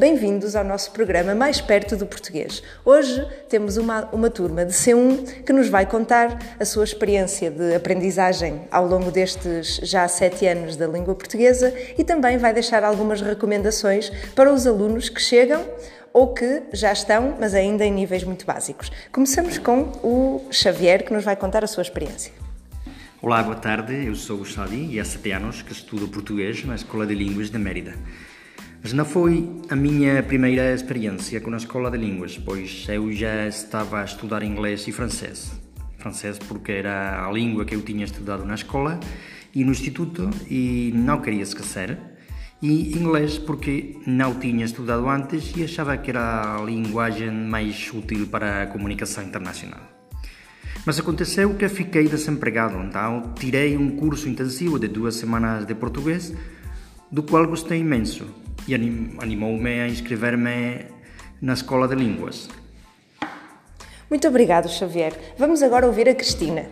Bem-vindos ao nosso programa Mais Perto do Português. Hoje temos uma turma de C1 que nos vai contar a sua experiência de aprendizagem ao longo destes já 7 anos da língua portuguesa e também vai deixar algumas recomendações para os alunos que chegam ou que já estão, mas ainda em níveis muito básicos. Começamos com o Xavier, que nos vai contar a sua experiência. Olá, boa tarde. Eu sou o Xavi e há 7 anos que estudo português na Escola de Línguas de Mérida. Mas não foi a minha primeira experiência com a Escola de Línguas, pois eu já estava a estudar inglês e francês. Francês porque era a língua que eu tinha estudado na escola e no instituto e não queria esquecer. E inglês porque não tinha estudado antes e achava que era a linguagem mais útil para a comunicação internacional. Mas aconteceu que fiquei desempregado, então tirei um curso intensivo de 2 semanas de português, do qual gostei imenso e animou-me a inscrever-me na Escola de Línguas. Muito obrigado, Xavier. Vamos agora ouvir a Cristina.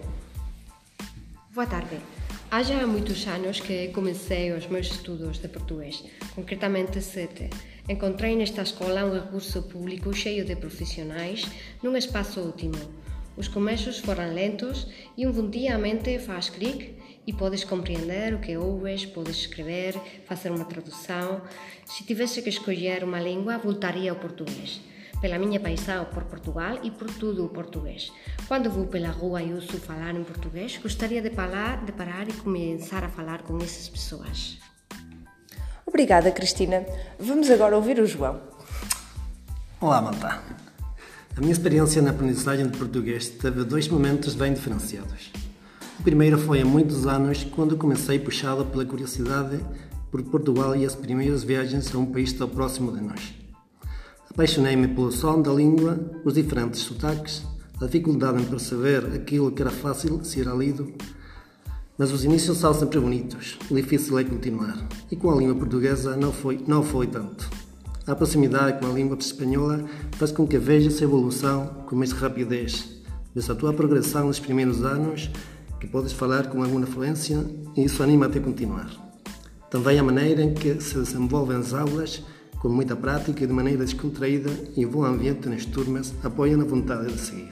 Boa tarde. Há já muitos anos que comecei os meus estudos de português, concretamente 7. Encontrei nesta escola um recurso público cheio de profissionais num espaço ótimo. Os começos foram lentos e um dia a mente faz clique e podes compreender o que ouves, podes escrever, fazer uma tradução. Se tivesse que escolher uma língua, voltaria ao português. Pela minha paixão por Portugal e por tudo o português. Quando vou pela rua e ouço falar em português, gostaria de parar e começar a falar com essas pessoas. Obrigada, Cristina. Vamos agora ouvir o João. Olá, malta. A minha experiência na aprendizagem de português teve 2 momentos bem diferenciados. O primeiro foi há muitos anos, quando comecei puxada pela curiosidade por Portugal e as primeiras viagens a um país tão próximo de nós. Apaixonei-me pelo som da língua, os diferentes sotaques, a dificuldade em perceber aquilo que era fácil ser lido, mas os inícios são sempre bonitos, o difícil é continuar, e com a língua portuguesa não foi tanto. A proximidade com a língua espanhola faz com que vejas a evolução com mais rapidez, vês a tua progressão nos primeiros anos, que podes falar com alguma fluência e isso anima-te a continuar. Também a maneira em que se desenvolvem as aulas, com muita prática e de maneira descontraída e bom ambiente nas turmas, apoia na vontade de seguir.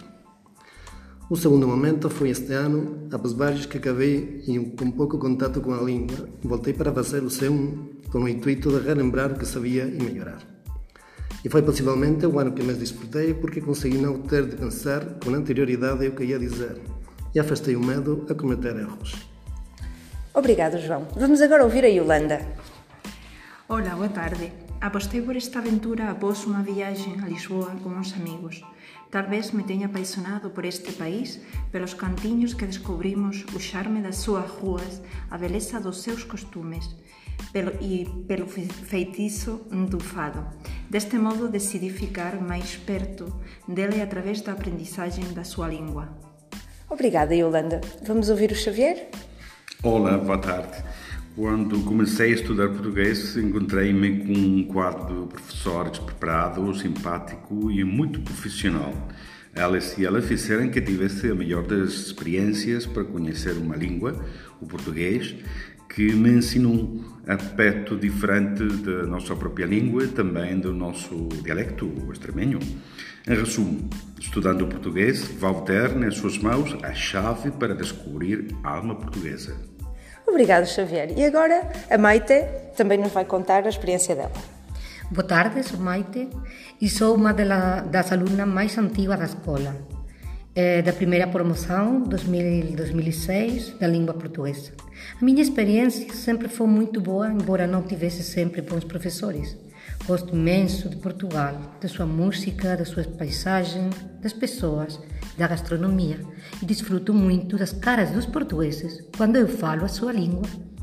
O segundo momento foi este ano, após vários que acabei e com pouco contato com a língua, voltei para fazer o C1 com o intuito de relembrar o que sabia e melhorar. E foi possivelmente o ano que mais desfrutei porque consegui não ter de pensar com anterioridade o que ia dizer e afastei o medo a cometer erros. Obrigado, João. Vamos agora ouvir a Yolanda. Olá, boa tarde. Apostei por esta aventura após uma viagem a Lisboa com uns amigos. Talvez me tenha apaixonado por este país, pelos cantinhos que descobrimos, o charme das suas ruas, a beleza dos seus costumes pelo feitiço do fado. Deste modo decidi ficar mais perto dele através da aprendizagem da sua língua. Obrigada, Yolanda. Vamos ouvir o Xavier? Olá, boa tarde. Quando comecei a estudar português, encontrei-me com um quadro de professores preparado, simpático e muito profissional. Elas fizeram que tivesse a melhor das experiências para conhecer uma língua, o português, que me ensinou um aspecto diferente da nossa própria língua e também do nosso dialecto, o extremeño. Em resumo, estudando o português, vai ter nas suas mãos a chave para descobrir a alma portuguesa. Obrigado, Xavier. E agora a Maite também nos vai contar a experiência dela. Boa tarde, sou Maite e sou uma das alunas mais antigas da escola, da primeira promoção, 2006, da língua portuguesa. A minha experiência sempre foi muito boa, embora não tivesse sempre bons professores. Gosto imenso de Portugal, da sua música, das suas paisagens, das pessoas, da gastronomia e desfruto muito das caras dos portugueses quando eu falo a sua língua.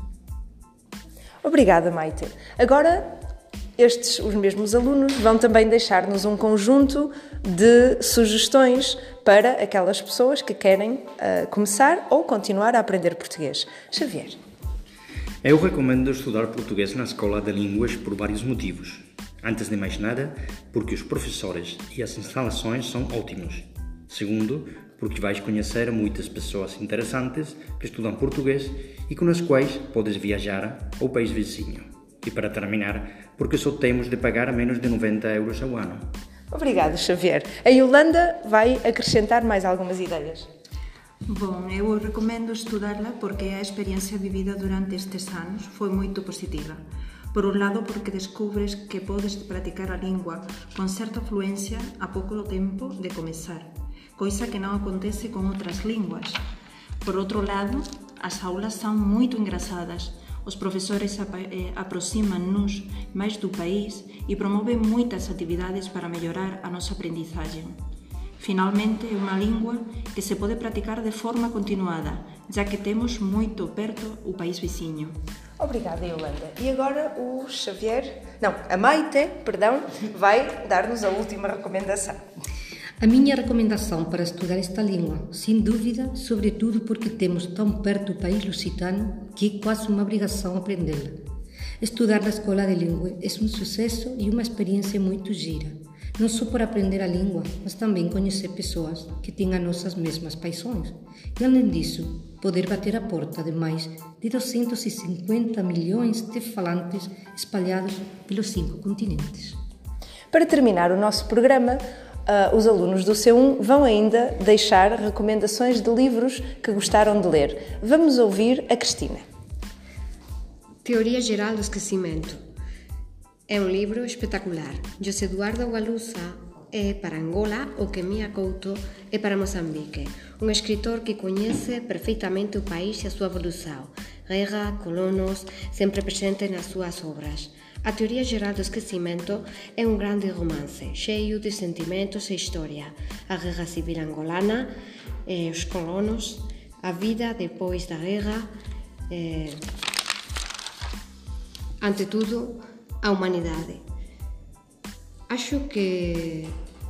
Obrigada, Maite. Agora, os mesmos alunos vão também deixar-nos um conjunto de sugestões para aquelas pessoas que querem começar ou continuar a aprender português. Xavier. Eu recomendo estudar português na Escola de Línguas por vários motivos. Antes de mais nada, porque os professores e as instalações são ótimos. Segundo, porque vais conhecer muitas pessoas interessantes que estudam português e com as quais podes viajar ao país vizinho. E para terminar, porque só temos de pagar menos de 90 euros ao ano. Obrigado, Xavier. A Yolanda vai acrescentar mais algumas ideias. Bom, eu recomendo estudá-la porque a experiencia vivida durante estes anos foi moito positiva. Por un lado, porque descubres que podes practicar a lingua con certa fluencia a pouco tempo de comezar, coisa que non acontece con outras linguas. Por outro lado, as aulas son moito engraçadas, os profesores aproximan-nos máis do país e promoven moitas actividades para mellorar a nosa aprendizaxe. Finalmente, é unha lingua que se pode practicar de forma continuada, já que temos moito perto o país vizinho. Obrigada, Yolanda. E agora a Maite, vai dar-nos a última recomendação. A minha recomendação para estudar esta língua, sem dúvida, sobretudo porque temos tão perto o país lusitano que é quase uma obrigação aprendê-la. Estudar na escola de língua é um sucesso e uma experiência muito gira. Não só por aprender a língua, mas também conhecer pessoas que têm as nossas mesmas paixões. E, além disso, poder bater a porta de mais de 250 milhões de falantes espalhados pelos 5 continentes. Para terminar o nosso programa, os alunos do C1 vão ainda deixar recomendações de livros que gostaram de ler. Vamos ouvir a Cristina. Teoria Geral do Esquecimento. É um livro espetacular. José Eduardo Galusa é para Angola o que Mia Couto é para Moçambique. Um escritor que conhece perfeitamente o país e a sua evolução. Guerra, colonos, sempre presente nas suas obras. A Teoria Geral do Esquecimento é um grande romance, cheio de sentimentos e história. A Guerra Civil Angolana, os colonos, a vida depois da guerra, ante tudo, a humanidade. Acho que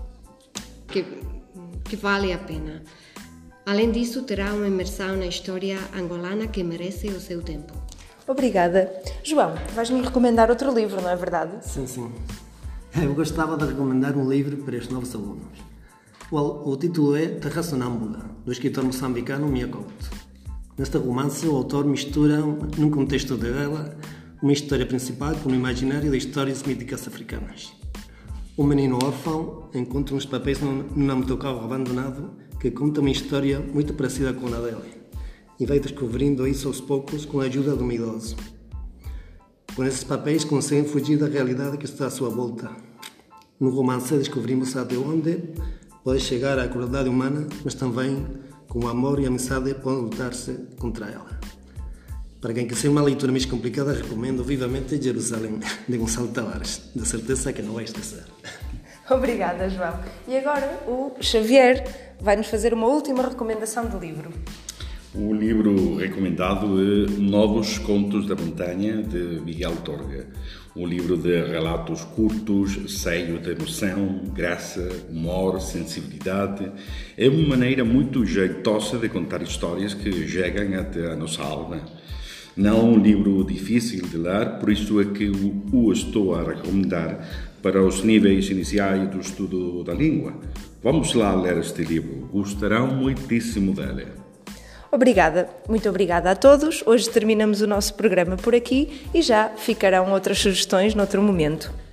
vale a pena. Além disso, terá uma imersão na história angolana que merece o seu tempo. Obrigada. João, vais-me recomendar outro livro, não é verdade? Sim. Eu gostava de recomendar um livro para os novos alunos. O título é Terra Sonâmbula, do escritor moçambicano Mia Couto. Neste romance, o autor mistura, num contexto de guerra, uma história principal com o imaginário de histórias míticas africanas. Um menino órfão encontra uns papéis num autocarro abandonado que conta uma história muito parecida com a dele e vai descobrindo isso aos poucos com a ajuda de um idoso. Com esses papéis conseguem fugir da realidade que está à sua volta. No romance descobrimos até onde pode chegar a crueldade humana, mas também com o amor e a amizade podem lutar-se contra ela. Para quem quiser uma leitura mais complicada, recomendo vivamente Jerusalém, de Gonçalo Tavares. De certeza que não vai esquecer. Obrigada, João. E agora o Xavier vai-nos fazer uma última recomendação de livro. O livro recomendado é Novos Contos da Montanha, de Miguel Torga. Um livro de relatos curtos, cheio de emoção, graça, humor, sensibilidade. É uma maneira muito jeitosa de contar histórias que chegam até a nossa alma. Não um livro difícil de ler, por isso é que o estou a recomendar para os níveis iniciais do estudo da língua. Vamos lá ler este livro, gostarão muitíssimo dele. Obrigada, muito obrigada a todos. Hoje terminamos o nosso programa por aqui e já ficarão outras sugestões noutro momento.